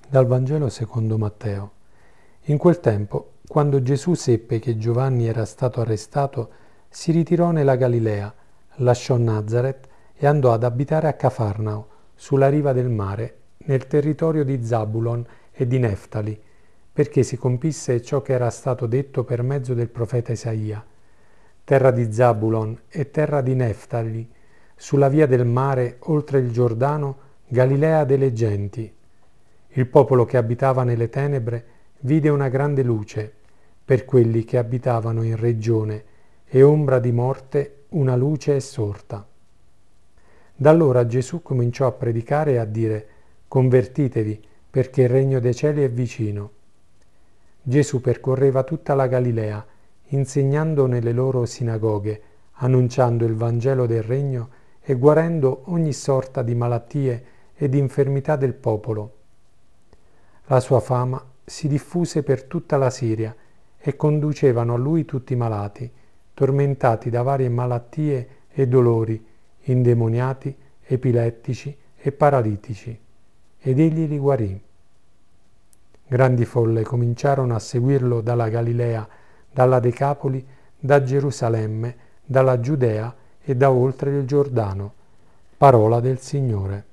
Dal Vangelo secondo Matteo. In quel tempo, quando Gesù seppe che Giovanni era stato arrestato, si ritirò nella Galilea, lasciò Nazaret e andò ad abitare a Cafarnao, sulla riva del mare, nel territorio di Zabulon e di Neftali, perché si compisse ciò che era stato detto per mezzo del profeta Isaia. Terra di Zabulon e terra di Neftali, sulla via del mare, oltre il Giordano, Galilea delle genti. Il popolo che abitava nelle tenebre vide una grande luce, per quelli che abitavano in regione e ombra di morte una luce è sorta. Da allora Gesù cominciò a predicare e a dire: convertitevi, perché il regno dei cieli è vicino. Gesù percorreva tutta la Galilea, insegnando nelle loro sinagoghe, annunciando il Vangelo del regno e guarendo ogni sorta di malattie e di infermità del popolo. La sua fama si diffuse per tutta la Siria e conducevano a lui tutti i malati, tormentati da varie malattie e dolori, indemoniati, epilettici e paralitici, ed egli li guarì. Grandi folle cominciarono a seguirlo dalla Galilea, dalla Decapoli, da Gerusalemme, dalla Giudea e da oltre il Giordano. Parola del Signore.